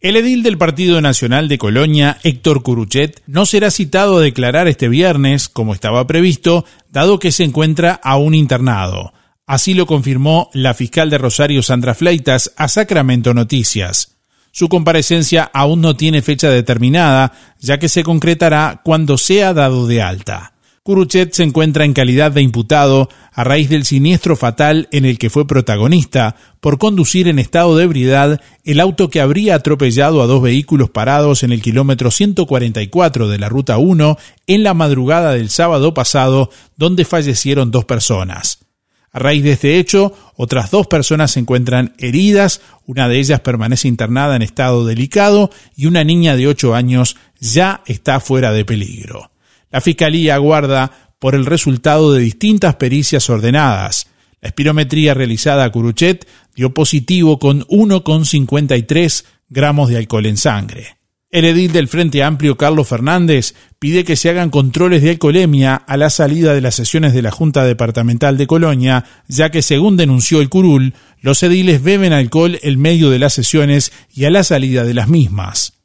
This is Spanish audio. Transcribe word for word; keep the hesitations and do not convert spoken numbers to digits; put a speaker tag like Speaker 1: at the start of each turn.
Speaker 1: El edil del Partido Nacional de Colonia, Héctor Curuchet, no será citado a declarar este viernes, como estaba previsto, dado que se encuentra aún internado. Así lo confirmó la fiscal de Rosario, Sandra Fleitas, a Sacramento Noticias. Su comparecencia aún no tiene fecha determinada, ya que se concretará cuando sea dado de alta. Curuchet se encuentra en calidad de imputado a raíz del siniestro fatal en el que fue protagonista por conducir en estado de ebriedad el auto que habría atropellado a dos vehículos parados en el kilómetro ciento cuarenta y cuatro de la Ruta uno en la madrugada del sábado pasado, donde fallecieron dos personas. A raíz de este hecho, otras dos personas se encuentran heridas, una de ellas permanece internada en estado delicado y una niña de ocho años ya está fuera de peligro. La Fiscalía aguarda por el resultado de distintas pericias ordenadas. La espirometría realizada a Curuchet dio positivo con uno coma cincuenta y tres gramos de alcohol en sangre. El edil del Frente Amplio, Carlos Fernández, pide que se hagan controles de alcoholemia a la salida de las sesiones de la Junta Departamental de Colonia, ya que, según denunció el curul, los ediles beben alcohol en medio de las sesiones y a la salida de las mismas.